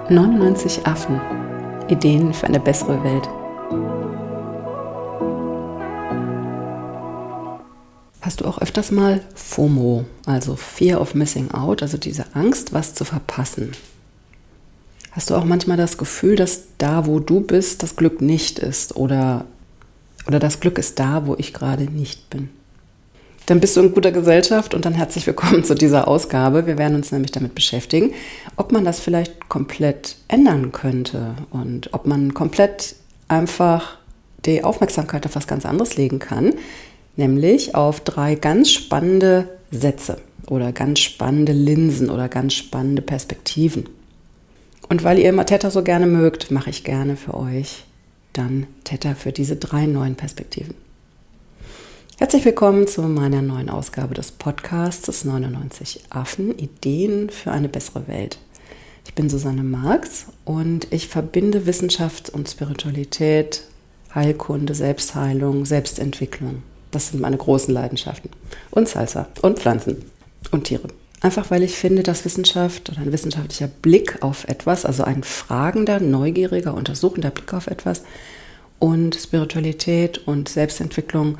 99 Affen. Ideen für eine bessere Welt. Hast du auch öfters mal FOMO, also Fear of Missing Out, also diese Angst, was zu verpassen? Hast du auch manchmal das Gefühl, dass da, wo du bist, das Glück nicht ist oder das Glück ist da, wo ich gerade nicht bin? Dann bist du in guter Gesellschaft und dann herzlich willkommen zu dieser Ausgabe. Wir werden uns nämlich damit beschäftigen, ob man das vielleicht komplett ändern könnte und ob man komplett einfach die Aufmerksamkeit auf was ganz anderes legen kann, nämlich auf 3 ganz spannende Sätze oder ganz spannende Linsen oder ganz spannende Perspektiven. Und weil ihr immer Theta so gerne mögt, mache ich gerne für euch dann Theta für diese 3 neuen Perspektiven. Herzlich willkommen zu meiner neuen Ausgabe des Podcasts des 99 Affen, Ideen für eine bessere Welt. Ich bin Susanne Marx und ich verbinde Wissenschaft und Spiritualität, Heilkunde, Selbstheilung, Selbstentwicklung. Das sind meine großen Leidenschaften. Und Salsa und Pflanzen und Tiere. Einfach weil ich finde, dass Wissenschaft oder ein wissenschaftlicher Blick auf etwas, also ein fragender, neugieriger, untersuchender Blick auf etwas und Spiritualität und Selbstentwicklung,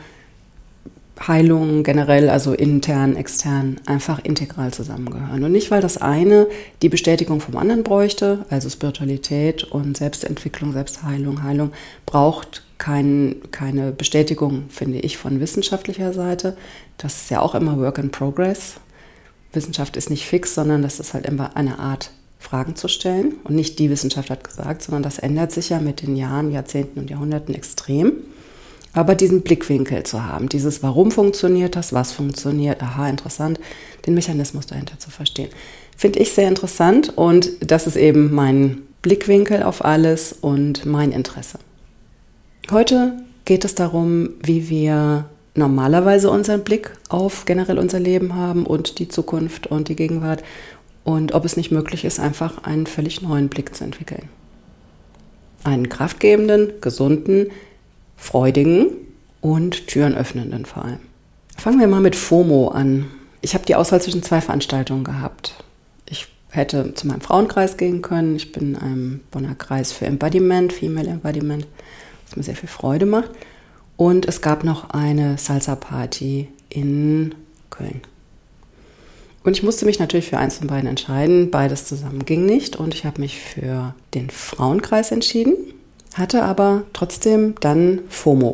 Heilung generell, also intern, extern, einfach integral zusammengehören. Und nicht, weil das eine die Bestätigung vom anderen bräuchte, also Spiritualität und Selbstentwicklung, Selbstheilung, Heilung, braucht keine Bestätigung, finde ich, von wissenschaftlicher Seite. Das ist ja auch immer Work in Progress. Wissenschaft ist nicht fix, sondern das ist halt immer eine Art, Fragen zu stellen. Und nicht die Wissenschaft hat gesagt, sondern das ändert sich ja mit den Jahren, Jahrzehnten und Jahrhunderten extrem. Aber diesen Blickwinkel zu haben, dieses Warum funktioniert das, was funktioniert, aha, interessant, den Mechanismus dahinter zu verstehen, finde ich sehr interessant und das ist eben mein Blickwinkel auf alles und mein Interesse. Heute geht es darum, wie wir normalerweise unseren Blick auf generell unser Leben haben und die Zukunft und die Gegenwart und ob es nicht möglich ist, einfach einen völlig neuen Blick zu entwickeln. Einen kraftgebenden, gesunden, freudigen und türenöffnenden vor allem. Fangen wir mal mit FOMO an. Ich habe die Auswahl zwischen 2 Veranstaltungen gehabt. Ich hätte zu meinem Frauenkreis gehen können. Ich bin in einem Bonner Kreis für Embodiment, Female Embodiment, was mir sehr viel Freude macht. Und es gab noch eine Salsa-Party in Köln. Und ich musste mich natürlich für eins von beiden entscheiden. Beides zusammen ging nicht und ich habe mich für den Frauenkreis entschieden. Hatte aber trotzdem dann FOMO.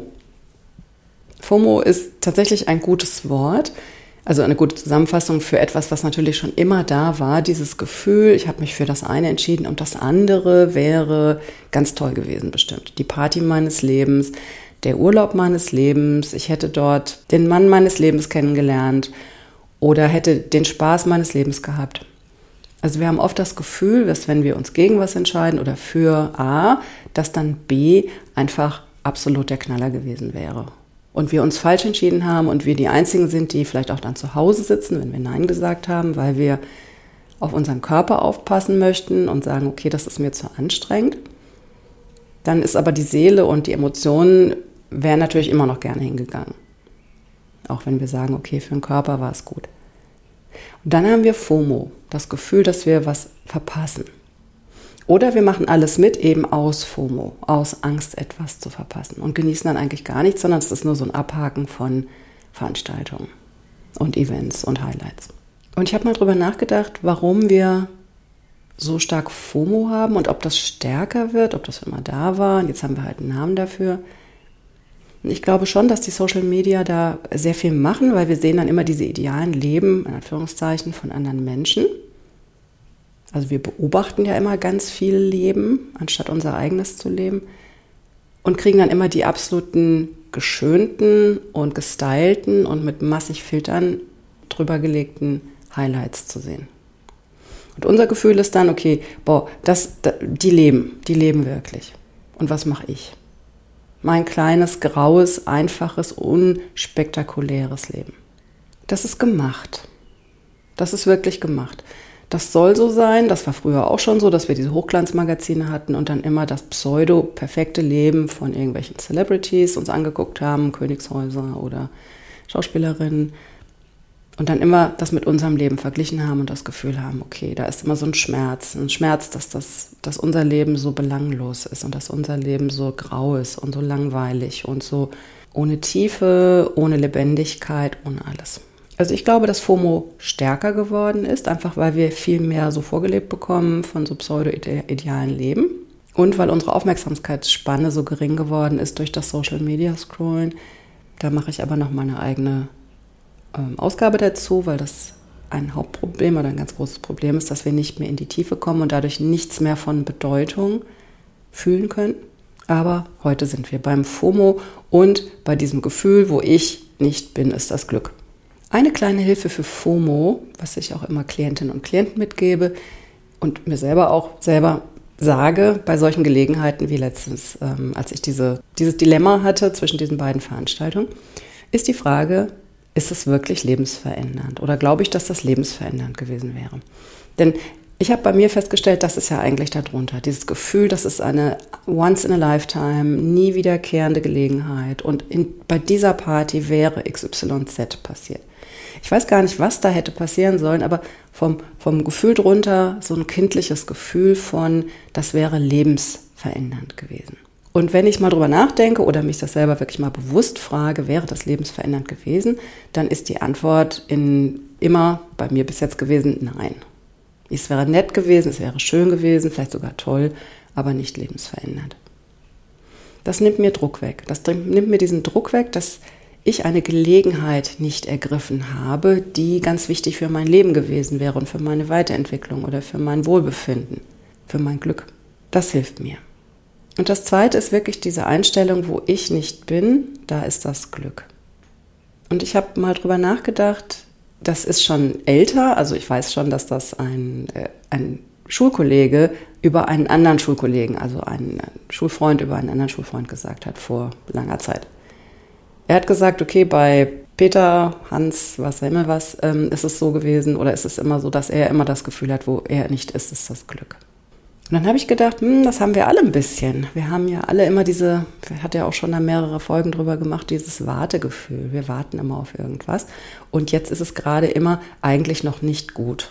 FOMO ist tatsächlich ein gutes Wort, also eine gute Zusammenfassung für etwas, was natürlich schon immer da war. Dieses Gefühl, ich habe mich für das eine entschieden und das andere wäre ganz toll gewesen bestimmt. Die Party meines Lebens, der Urlaub meines Lebens, ich hätte dort den Mann meines Lebens kennengelernt oder hätte den Spaß meines Lebens gehabt. Also wir haben oft das Gefühl, dass wenn wir uns gegen was entscheiden oder für A, dass dann B einfach absolut der Knaller gewesen wäre. Und wir uns falsch entschieden haben und wir die Einzigen sind, die vielleicht auch dann zu Hause sitzen, wenn wir Nein gesagt haben, weil wir auf unseren Körper aufpassen möchten und sagen, okay, das ist mir zu anstrengend. Dann ist aber die Seele und die Emotionen wären natürlich immer noch gerne hingegangen. Auch wenn wir sagen, okay, für den Körper war es gut. Und dann haben wir FOMO, das Gefühl, dass wir was verpassen. Oder wir machen alles mit, eben aus FOMO, aus Angst, etwas zu verpassen und genießen dann eigentlich gar nichts, sondern es ist nur so ein Abhaken von Veranstaltungen und Events und Highlights. Und ich habe mal drüber nachgedacht, warum wir so stark FOMO haben und ob das stärker wird, ob das immer da war. Und jetzt haben wir halt einen Namen dafür. Und ich glaube schon, dass die Social Media da sehr viel machen, weil wir sehen dann immer diese idealen Leben, in Anführungszeichen, von anderen Menschen. Also wir beobachten ja immer ganz viel Leben, anstatt unser eigenes zu leben und kriegen dann immer die absoluten geschönten und gestylten und mit massig Filtern drüber gelegten Highlights zu sehen. Und unser Gefühl ist dann, okay, die leben wirklich. Und was mache ich? Mein kleines, graues, einfaches, unspektakuläres Leben. Das ist gemacht. Das ist wirklich gemacht. Das soll so sein, das war früher auch schon so, dass wir diese Hochglanzmagazine hatten und dann immer das pseudo-perfekte Leben von irgendwelchen Celebrities uns angeguckt haben, Königshäuser oder Schauspielerinnen. Und dann immer das mit unserem Leben verglichen haben und das Gefühl haben, okay, da ist immer so ein Schmerz, dass unser Leben so belanglos ist und dass unser Leben so grau ist und so langweilig und so ohne Tiefe, ohne Lebendigkeit, ohne alles. Also ich glaube, dass FOMO stärker geworden ist, einfach weil wir viel mehr so vorgelebt bekommen von so pseudo-idealen Leben und weil unsere Aufmerksamkeitsspanne so gering geworden ist durch das Social-Media-Scrollen. Da mache ich aber noch mal eine eigene Ausgabe dazu, weil das ein Hauptproblem oder ein ganz großes Problem ist, dass wir nicht mehr in die Tiefe kommen und dadurch nichts mehr von Bedeutung fühlen können. Aber heute sind wir beim FOMO und bei diesem Gefühl, wo ich nicht bin, ist das Glück. Eine kleine Hilfe für FOMO, was ich auch immer Klientinnen und Klienten mitgebe und mir selber sage bei solchen Gelegenheiten wie letztens, als ich dieses Dilemma hatte zwischen diesen beiden Veranstaltungen, ist die Frage, ist es wirklich lebensverändernd? Oder glaube ich, dass das lebensverändernd gewesen wäre? Denn ich habe bei mir festgestellt, das ist ja eigentlich darunter. Dieses Gefühl, das ist eine once-in-a-lifetime, nie wiederkehrende Gelegenheit. Und bei dieser Party wäre XYZ passiert. Ich weiß gar nicht, was da hätte passieren sollen, aber vom Gefühl drunter so ein kindliches Gefühl von, das wäre lebensverändernd gewesen. Und wenn ich mal drüber nachdenke oder mich das selber wirklich mal bewusst frage, wäre das lebensverändernd gewesen, dann ist die Antwort immer bei mir bis jetzt gewesen, nein. Es wäre nett gewesen, es wäre schön gewesen, vielleicht sogar toll, aber nicht lebensverändernd. Das nimmt mir Druck weg. Das nimmt mir diesen Druck weg, dass ich eine Gelegenheit nicht ergriffen habe, die ganz wichtig für mein Leben gewesen wäre und für meine Weiterentwicklung oder für mein Wohlbefinden, für mein Glück. Das hilft mir. Und das Zweite ist wirklich diese Einstellung, wo ich nicht bin, da ist das Glück. Und ich habe mal drüber nachgedacht, das ist schon älter, also ich weiß schon, dass das ein Schulkollege über einen anderen Schulkollegen, also ein Schulfreund über einen anderen Schulfreund gesagt hat vor langer Zeit. Er hat gesagt, okay, bei Peter, Hans, was auch immer was, ist es so gewesen oder ist es immer so, dass er immer das Gefühl hat, wo er nicht ist das Glück. Und dann habe ich gedacht, das haben wir alle ein bisschen. Wir haben ja alle immer hat ja auch schon da mehrere Folgen drüber gemacht, dieses Wartegefühl. Wir warten immer auf irgendwas. Und jetzt ist es gerade immer eigentlich noch nicht gut.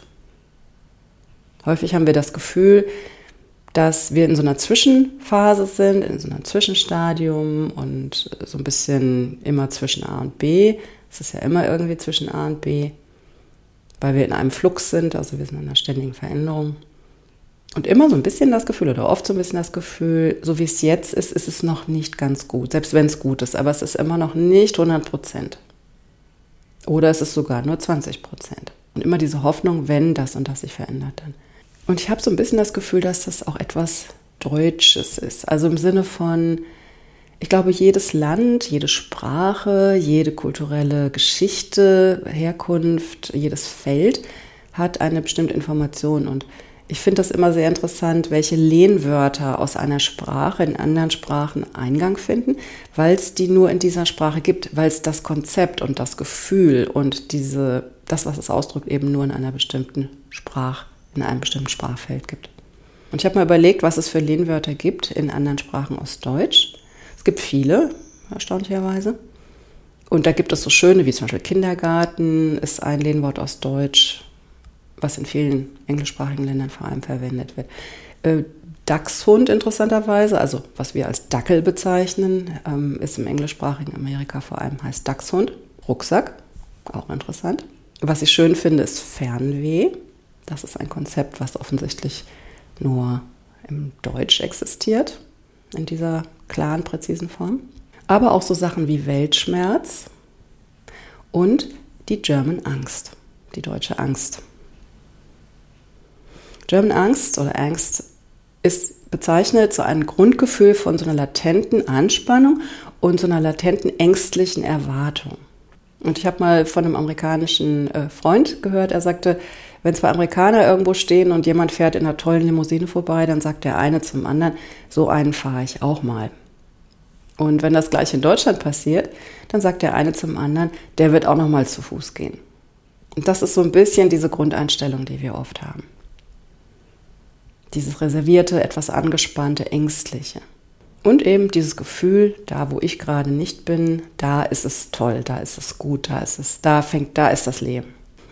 Häufig haben wir das Gefühl, dass wir in so einer Zwischenphase sind, in so einem Zwischenstadium und so ein bisschen immer zwischen A und B. Es ist ja immer irgendwie zwischen A und B, weil wir in einem Flux sind, also wir sind in einer ständigen Veränderung. Und immer so ein bisschen das Gefühl oder oft so ein bisschen das Gefühl, so wie es jetzt ist, ist es noch nicht ganz gut, selbst wenn es gut ist, aber es ist immer noch nicht 100%. Oder es ist sogar nur 20%. Und immer diese Hoffnung, wenn das und das sich verändert dann. Und ich habe so ein bisschen das Gefühl, dass das auch etwas Deutsches ist. Also im Sinne von, ich glaube, jedes Land, jede Sprache, jede kulturelle Geschichte, Herkunft, jedes Feld hat eine bestimmte Information. Und ich finde das immer sehr interessant, welche Lehnwörter aus einer Sprache in anderen Sprachen Eingang finden, weil es die nur in dieser Sprache gibt, weil es das Konzept und das Gefühl und das, was es ausdrückt, eben nur in einem bestimmten Sprachfeld gibt. Und ich habe mal überlegt, was es für Lehnwörter gibt in anderen Sprachen aus Deutsch. Es gibt viele, erstaunlicherweise. Und da gibt es so schöne, wie zum Beispiel Kindergarten ist ein Lehnwort aus Deutsch, was in vielen englischsprachigen Ländern vor allem verwendet wird. Dachshund interessanterweise, also was wir als Dackel bezeichnen, ist im englischsprachigen Amerika vor allem heißt Dachshund. Rucksack, auch interessant. Was ich schön finde, ist Fernweh. Das ist ein Konzept, was offensichtlich nur im Deutsch existiert, in dieser klaren, präzisen Form. Aber auch so Sachen wie Weltschmerz und die German Angst, die deutsche Angst. German Angst oder Angst bezeichnet so ein Grundgefühl von so einer latenten Anspannung und so einer latenten ängstlichen Erwartung. Und ich habe mal von einem amerikanischen Freund gehört, er sagte, wenn zwei Amerikaner irgendwo stehen und jemand fährt in einer tollen Limousine vorbei, dann sagt der eine zum anderen, so einen fahre ich auch mal. Und wenn das gleich in Deutschland passiert, dann sagt der eine zum anderen, der wird auch noch mal zu Fuß gehen. Und das ist so ein bisschen diese Grundeinstellung, die wir oft haben. Dieses reservierte, etwas angespannte, ängstliche. Und eben dieses Gefühl, da wo ich gerade nicht bin, da ist es toll, da ist es gut, da ist das Leben.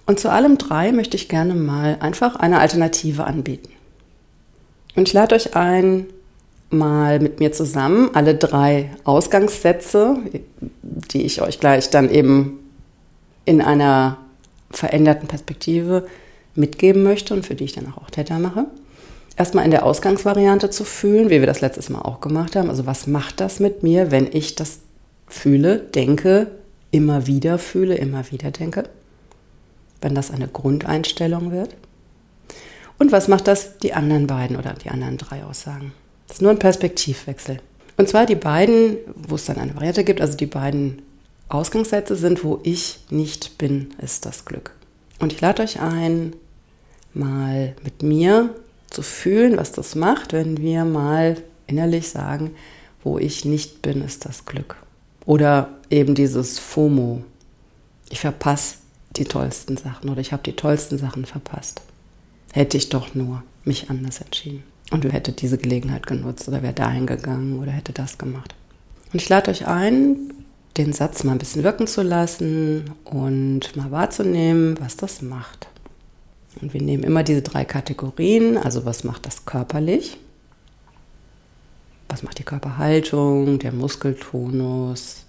Und zu allem 3 möchte ich gerne mal einfach eine Alternative anbieten. Und ich lade euch ein, mal mit mir zusammen alle 3 Ausgangssätze, die ich euch gleich dann eben in einer veränderten Perspektive mitgeben möchte und für die ich dann auch Theta mache. Erstmal in der Ausgangsvariante zu fühlen, wie wir das letztes Mal auch gemacht haben. Also was macht das mit mir, wenn ich das fühle, denke, immer wieder fühle, immer wieder denke? Wenn das eine Grundeinstellung wird. Und was macht das die anderen beiden oder die anderen 3 Aussagen? Das ist nur ein Perspektivwechsel. Und zwar die beiden, wo es dann eine Variante gibt, also die beiden Ausgangssätze sind, wo ich nicht bin, ist das Glück. Und ich lade euch ein, mal mit mir zu fühlen, was das macht, wenn wir mal innerlich sagen, wo ich nicht bin, ist das Glück. Oder eben dieses FOMO. Ich verpasse die tollsten Sachen oder ich habe die tollsten Sachen verpasst. Hätte ich doch nur mich anders entschieden. Und du hättest diese Gelegenheit genutzt oder wäre dahin gegangen oder hätte das gemacht. Und ich lade euch ein, den Satz mal ein bisschen wirken zu lassen und mal wahrzunehmen, was das macht. Und wir nehmen immer diese 3 Kategorien, also was macht das körperlich? Was macht die Körperhaltung, der Muskeltonus?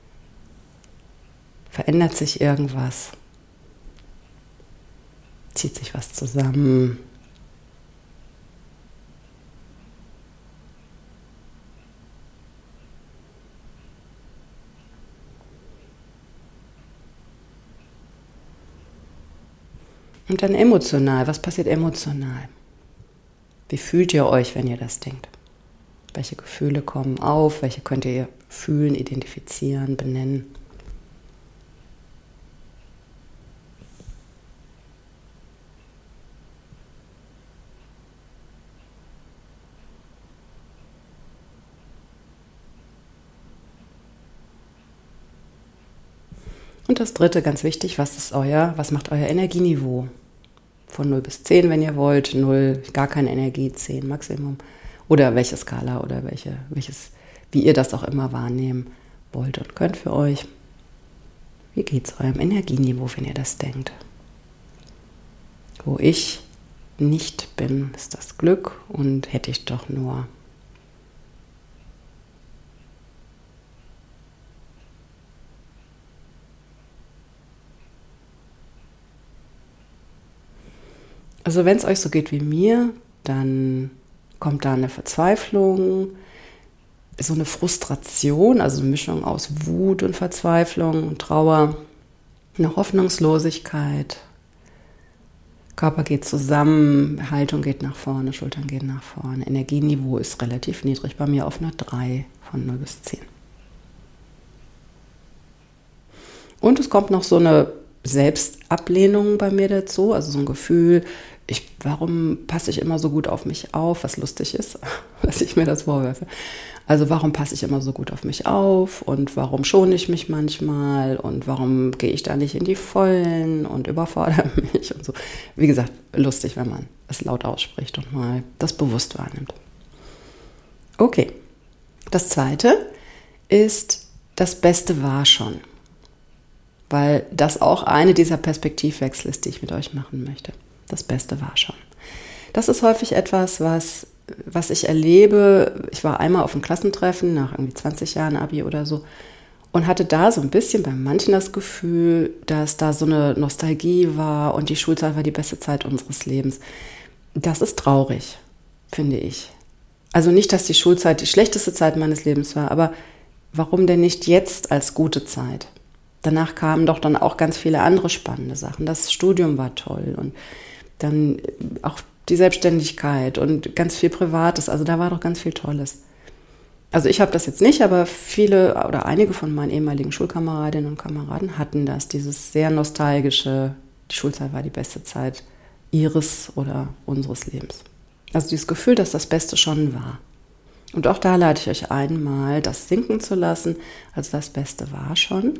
Verändert sich irgendwas? Zieht sich was zusammen? Und dann emotional. Was passiert emotional? Wie fühlt ihr euch, wenn ihr das denkt? Welche Gefühle kommen auf? Welche könnt ihr fühlen, identifizieren, benennen? Und das 3, ganz wichtig, was macht euer Energieniveau? Von 0 bis 10, wenn ihr wollt, 0, gar keine Energie, 10 Maximum. Oder welche Skala oder wie ihr das auch immer wahrnehmen wollt und könnt für euch. Wie geht es eurem Energieniveau, wenn ihr das denkt? Wo ich nicht bin, ist das Glück und hätte ich doch nur. Also wenn es euch so geht wie mir, dann kommt da eine Verzweiflung, so eine Frustration, also eine Mischung aus Wut und Verzweiflung und Trauer, eine Hoffnungslosigkeit. Körper geht zusammen, Haltung geht nach vorne, Schultern gehen nach vorne. Energieniveau ist relativ niedrig, bei mir auf einer 3 von 0 bis 10. Und es kommt noch so eine Selbstablehnung bei mir dazu, also so ein Gefühl, warum passe ich immer so gut auf mich auf, was lustig ist, dass ich mir das vorwerfe. Also warum passe ich immer so gut auf mich auf und warum schone ich mich manchmal und warum gehe ich da nicht in die Vollen und überfordere mich und so. Wie gesagt, lustig, wenn man es laut ausspricht und mal das bewusst wahrnimmt. Okay, das 2. ist, das Beste war schon. Weil das auch eine dieser Perspektivwechsel ist, die ich mit euch machen möchte. Das Beste war schon. Das ist häufig etwas, was ich erlebe. Ich war einmal auf einem Klassentreffen nach irgendwie 20 Jahren Abi oder so und hatte da so ein bisschen bei manchen das Gefühl, dass da so eine Nostalgie war und die Schulzeit war die beste Zeit unseres Lebens. Das ist traurig, finde ich. Also nicht, dass die Schulzeit die schlechteste Zeit meines Lebens war, aber warum denn nicht jetzt als gute Zeit? Danach kamen doch dann auch ganz viele andere spannende Sachen. Das Studium war toll und dann auch die Selbstständigkeit und ganz viel Privates. Also da war doch ganz viel Tolles. Also ich habe das jetzt nicht, aber viele oder einige von meinen ehemaligen Schulkameradinnen und Kameraden hatten das, dieses sehr nostalgische, die Schulzeit war die beste Zeit ihres oder unseres Lebens. Also dieses Gefühl, dass das Beste schon war. Und auch da lade ich euch ein, mal das sinken zu lassen. Also das Beste war schon.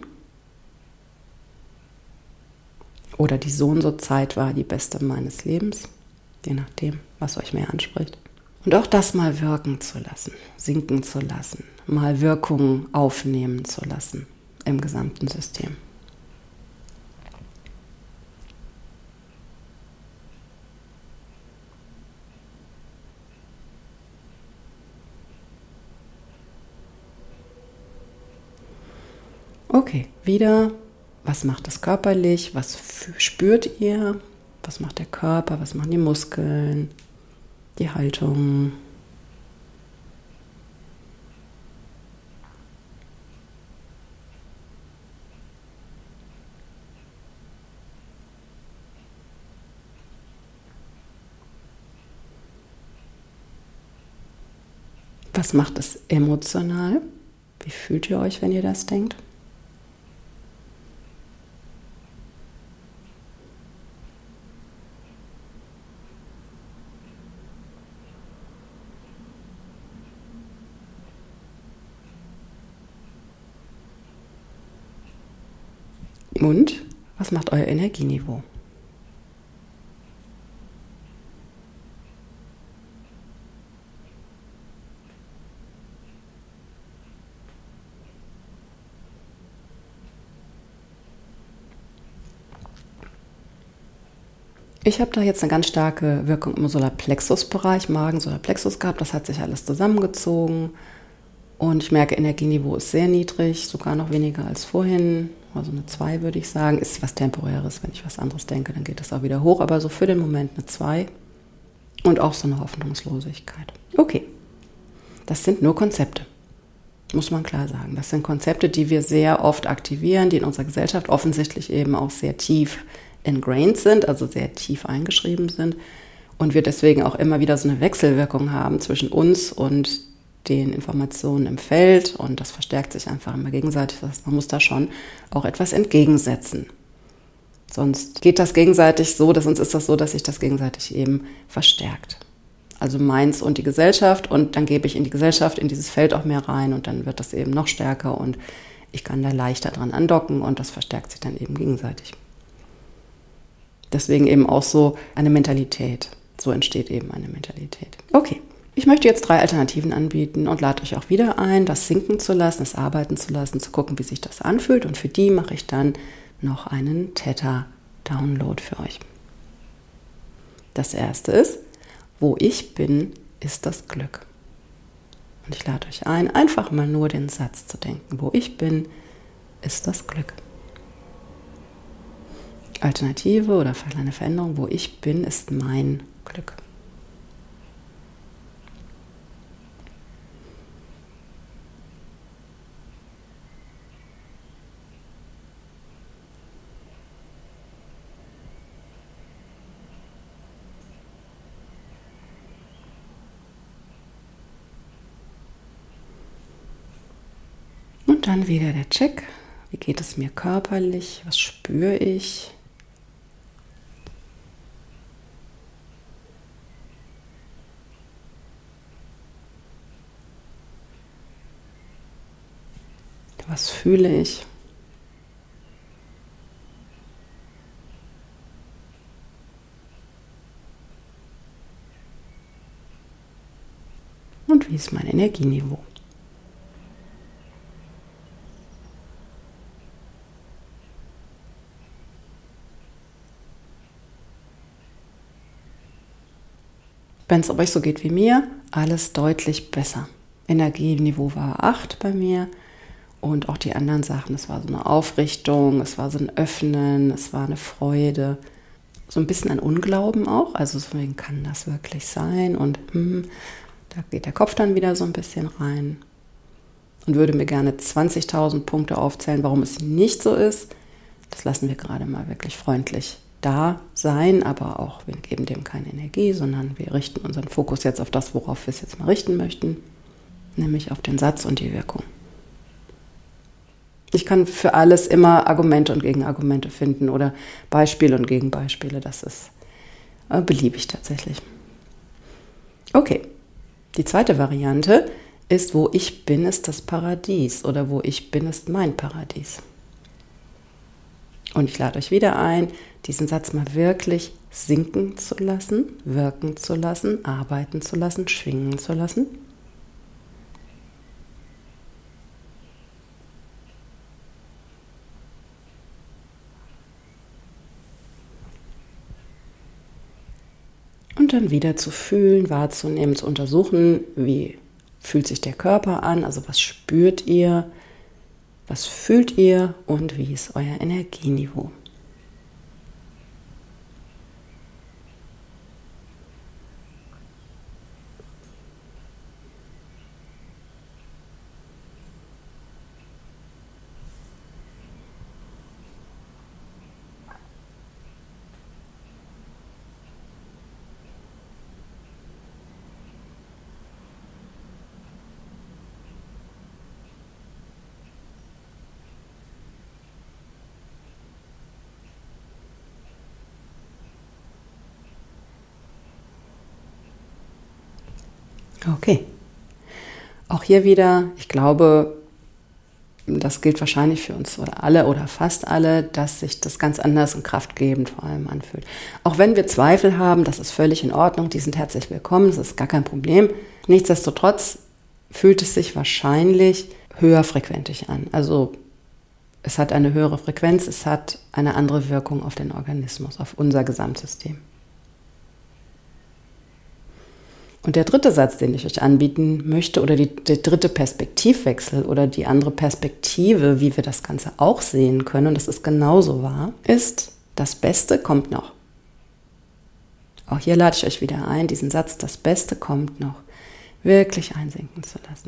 Oder die so und so Zeit war die beste meines Lebens, je nachdem, was euch mehr anspricht. Und auch das mal wirken zu lassen, sinken zu lassen, mal Wirkung aufnehmen zu lassen im gesamten System. Okay, wieder, was macht es körperlich, was spürt ihr, was macht der Körper, was machen die Muskeln, die Haltung. Was macht es emotional? Wie fühlt ihr euch, wenn ihr das denkt? Und was macht euer Energieniveau? Ich habe da jetzt eine ganz starke Wirkung im Solarplexus-Bereich, Magen, Solarplexus gehabt. Das hat sich alles zusammengezogen. Und ich merke, Energieniveau ist sehr niedrig, sogar noch weniger als vorhin. Also eine 2 würde ich sagen. Ist was Temporäres. Wenn ich was anderes denke, dann geht das auch wieder hoch. Aber so für den Moment eine 2. Und auch so eine Hoffnungslosigkeit. Okay, das sind nur Konzepte. Muss man klar sagen. Das sind Konzepte, die wir sehr oft aktivieren, die in unserer Gesellschaft offensichtlich eben auch sehr tief ingrained sind, also sehr tief eingeschrieben sind. Und wir deswegen auch immer wieder so eine Wechselwirkung haben zwischen uns und den Informationen im Feld. Und das verstärkt sich einfach immer gegenseitig. Das heißt, man muss da schon auch etwas entgegensetzen. Sonst geht das gegenseitig so, sonst ist das so, dass sich das gegenseitig eben verstärkt. Also meins und die Gesellschaft, und dann gebe ich in die Gesellschaft, in dieses Feld auch mehr rein, und dann wird das eben noch stärker und ich kann da leichter dran andocken und das verstärkt sich dann eben gegenseitig. Deswegen eben auch so eine Mentalität. So entsteht eben eine Mentalität. Okay, ich möchte jetzt 3 Alternativen anbieten und lade euch auch wieder ein, das sinken zu lassen, das arbeiten zu lassen, zu gucken, wie sich das anfühlt. Und für die mache ich dann noch einen Theta-Download für euch. Das erste ist: Wo ich bin, ist das Glück. Und ich lade euch ein, einfach mal nur den Satz zu denken. Wo ich bin, ist das Glück. Alternative oder eine Veränderung: Wo ich bin, ist mein Glück. Und dann wieder der Check. Wie geht es mir körperlich? Was spüre ich? Was fühle ich? Und wie ist mein Energieniveau? Wenn es euch so geht wie mir, alles deutlich besser. Energieniveau war 8 bei mir und auch die anderen Sachen. Es war so eine Aufrichtung, es war so ein Öffnen, es war eine Freude. So ein bisschen ein Unglauben auch, also deswegen kann das wirklich sein und da geht der Kopf dann wieder so ein bisschen rein und würde mir gerne 20.000 Punkte aufzählen, warum es nicht so ist. Das lassen wir gerade mal wirklich freundlich da sein, aber auch wir geben dem keine Energie, sondern wir richten unseren Fokus jetzt auf das, worauf wir es jetzt mal richten möchten, nämlich auf den Satz und die Wirkung. Ich kann für alles immer Argumente und Gegenargumente finden oder Beispiele und Gegenbeispiele, das ist beliebig tatsächlich. Okay, die zweite Variante ist: Wo ich bin, ist das Paradies, oder wo ich bin, ist mein Paradies. Und ich lade euch wieder ein, diesen Satz mal wirklich sinken zu lassen, wirken zu lassen, arbeiten zu lassen, schwingen zu lassen. Und dann wieder zu fühlen, wahrzunehmen, zu untersuchen, wie fühlt sich der Körper an, also was spürt ihr, Was fühlt ihr und wie ist euer Energieniveau? Okay. Auch hier wieder, ich glaube, das gilt wahrscheinlich für uns oder alle oder fast alle, dass sich das ganz anders und kraftgebend vor allem anfühlt. Auch wenn wir Zweifel haben, das ist völlig in Ordnung, die sind herzlich willkommen, das ist gar kein Problem. Nichtsdestotrotz fühlt es sich wahrscheinlich höherfrequentig an. Also es hat eine höhere Frequenz, es hat eine andere Wirkung auf den Organismus, auf unser Gesamtsystem. Und der dritte Satz, den ich euch anbieten möchte, oder der dritte Perspektivwechsel oder die andere Perspektive, wie wir das Ganze auch sehen können, und das ist genauso wahr, ist, das Beste kommt noch. Auch hier lade ich euch wieder ein, diesen Satz, das Beste kommt noch, wirklich einsinken zu lassen.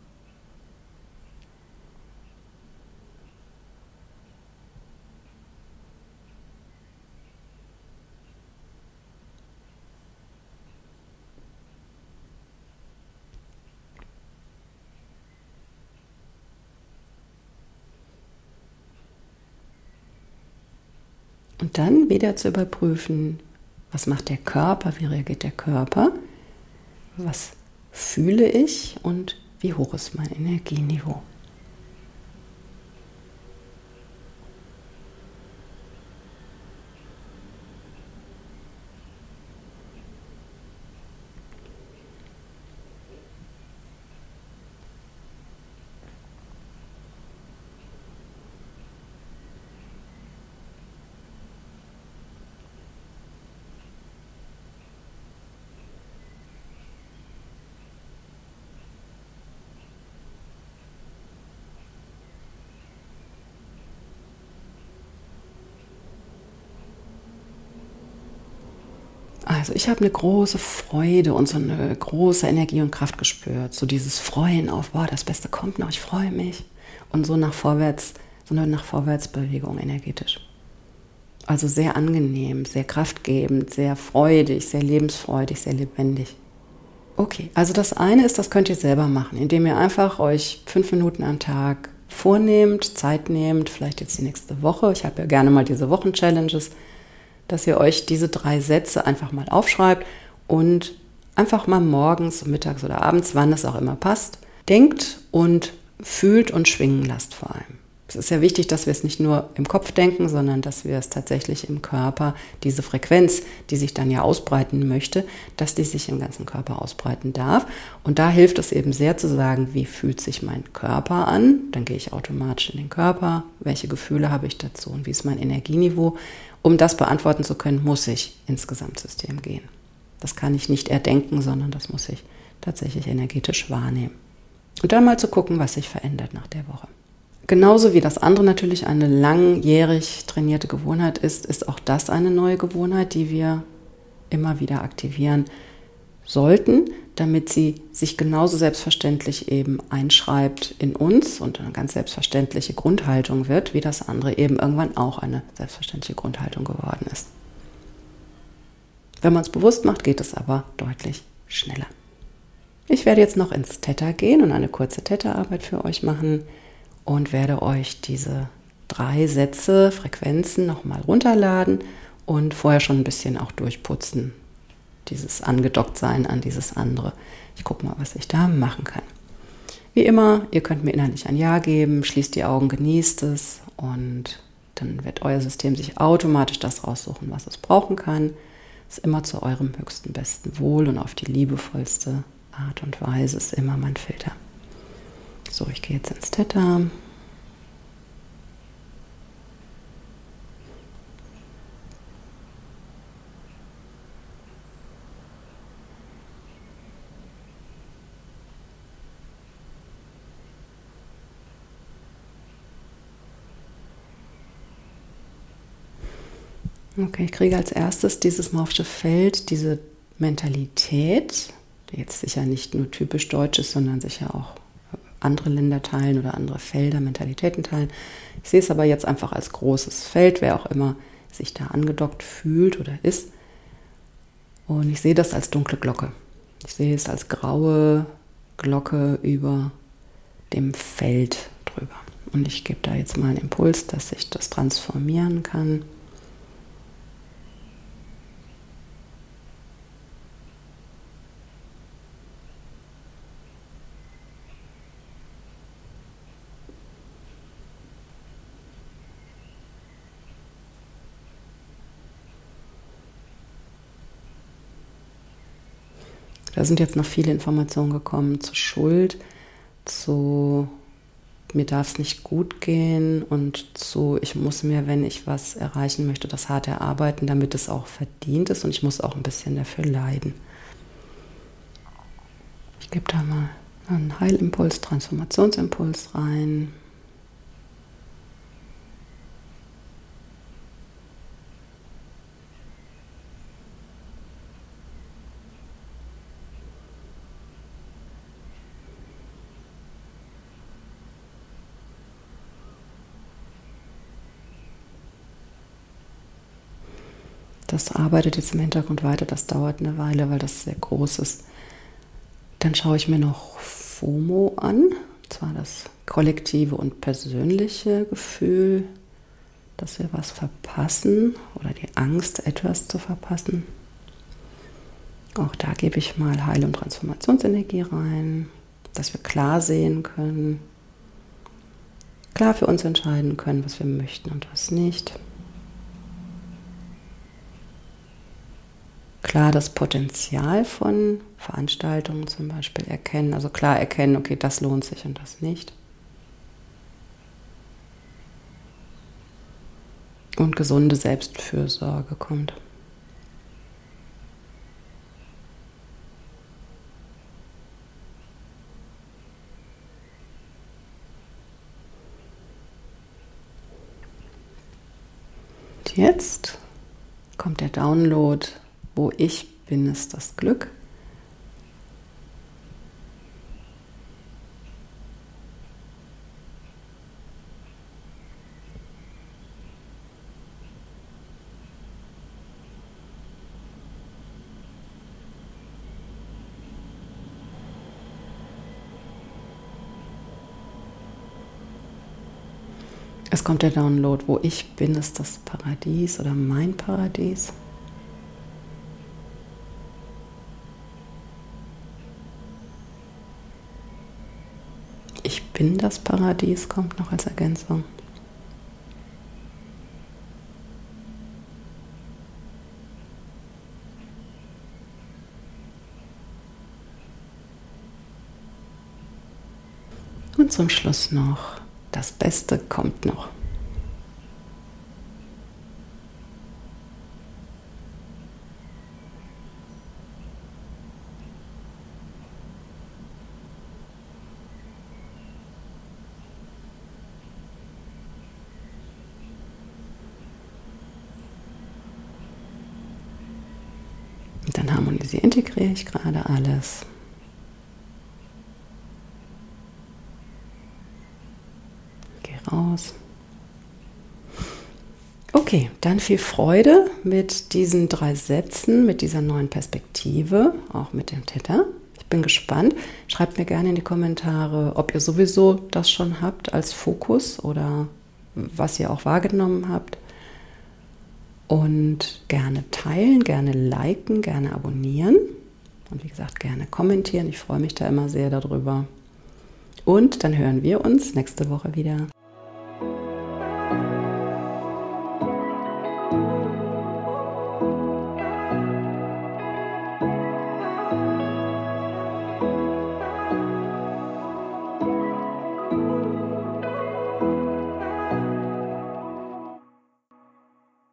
Und dann wieder zu überprüfen, was macht der Körper, wie reagiert der Körper, was fühle ich und wie hoch ist mein Energieniveau. Also ich habe eine große Freude und so eine große Energie und Kraft gespürt. So dieses Freuen auf, boah, das Beste kommt noch, ich freue mich. Und so nach vorwärts, so eine nach Vorwärtsbewegung energetisch. Also sehr angenehm, sehr kraftgebend, sehr freudig, sehr lebensfreudig, sehr lebendig. Okay, also das eine ist, das könnt ihr selber machen, indem ihr einfach euch 5 Minuten am Tag vornehmt, Zeit nehmt, vielleicht jetzt die nächste Woche. Ich habe ja gerne mal diese Wochen-Challenges, dass ihr euch diese 3 Sätze einfach mal aufschreibt und einfach mal morgens, mittags oder abends, wann es auch immer passt, denkt und fühlt und schwingen lasst vor allem. Es ist ja wichtig, dass wir es nicht nur im Kopf denken, sondern dass wir es tatsächlich im Körper, diese Frequenz, die sich dann ja ausbreiten möchte, dass die sich im ganzen Körper ausbreiten darf. Und da hilft es eben sehr zu sagen, wie fühlt sich mein Körper an? Dann gehe ich automatisch in den Körper. Welche Gefühle habe ich dazu und wie ist mein Energieniveau? Um das beantworten zu können, muss ich ins Gesamtsystem gehen. Das kann ich nicht erdenken, sondern das muss ich tatsächlich energetisch wahrnehmen. Und dann mal zu gucken, was sich verändert nach der Woche. Genauso wie das andere natürlich eine langjährig trainierte Gewohnheit ist, ist auch das eine neue Gewohnheit, die wir immer wieder aktivieren sollten, damit sie sich genauso selbstverständlich eben einschreibt in uns und eine ganz selbstverständliche Grundhaltung wird, wie das andere eben irgendwann auch eine selbstverständliche Grundhaltung geworden ist. Wenn man es bewusst macht, geht es aber deutlich schneller. Ich werde jetzt noch ins Theta gehen und eine kurze Theta-Arbeit für euch machen und werde euch diese 3 Sätze, Frequenzen nochmal runterladen und vorher schon ein bisschen auch durchputzen. Dieses angedockt sein an dieses andere. Ich gucke mal, was ich da machen kann. Wie immer, ihr könnt mir innerlich ein Ja geben, schließt die Augen, genießt es und dann wird euer System sich automatisch das raussuchen, was es brauchen kann. Ist immer zu eurem höchsten, besten Wohl und auf die liebevollste Art und Weise ist immer mein Filter. So, ich gehe jetzt ins Theta. Okay, ich kriege als erstes dieses morphische Feld, diese Mentalität, die jetzt sicher nicht nur typisch deutsch ist, sondern sicher auch andere Länder teilen oder andere Felder, Mentalitäten teilen. Ich sehe es aber jetzt einfach als großes Feld, wer auch immer sich da angedockt fühlt oder ist. Und ich sehe das als dunkle Glocke. Ich sehe es als graue Glocke über dem Feld drüber. Und ich gebe da jetzt mal einen Impuls, dass sich das transformieren kann. Da sind jetzt noch viele Informationen gekommen zu Schuld, zu mir darf es nicht gut gehen und zu ich muss mir, wenn ich was erreichen möchte, das hart erarbeiten, damit es auch verdient ist und ich muss auch ein bisschen dafür leiden. Ich gebe da mal einen Heilimpuls, Transformationsimpuls rein. Das arbeitet jetzt im Hintergrund weiter, das dauert eine Weile, weil das sehr groß ist. Dann schaue ich mir noch FOMO an, und zwar das kollektive und persönliche Gefühl, dass wir was verpassen oder die Angst, etwas zu verpassen. Auch da gebe ich mal Heil- und Transformationsenergie rein, dass wir klar sehen können, klar für uns entscheiden können, was wir möchten und was nicht. Klar das Potenzial von Veranstaltungen zum Beispiel erkennen, also klar erkennen, okay, das lohnt sich und das nicht. Und gesunde Selbstfürsorge kommt. Und jetzt kommt der Download. Wo ich bin, ist das Glück. Es kommt der Download. Wo ich bin, ist das Paradies oder mein Paradies. Ich bin das Paradies, kommt noch als Ergänzung. Und zum Schluss noch, das Beste kommt noch. Und dann harmonisiere, integriere ich gerade alles. Gehe raus. Okay, dann viel Freude mit diesen 3 Sätzen, mit dieser neuen Perspektive, auch mit dem Theta. Ich bin gespannt. Schreibt mir gerne in die Kommentare, ob ihr sowieso das schon habt als Fokus oder was ihr auch wahrgenommen habt. Und gerne teilen, gerne liken, gerne abonnieren. Und wie gesagt, gerne kommentieren. Ich freue mich da immer sehr darüber. Und dann hören wir uns nächste Woche wieder.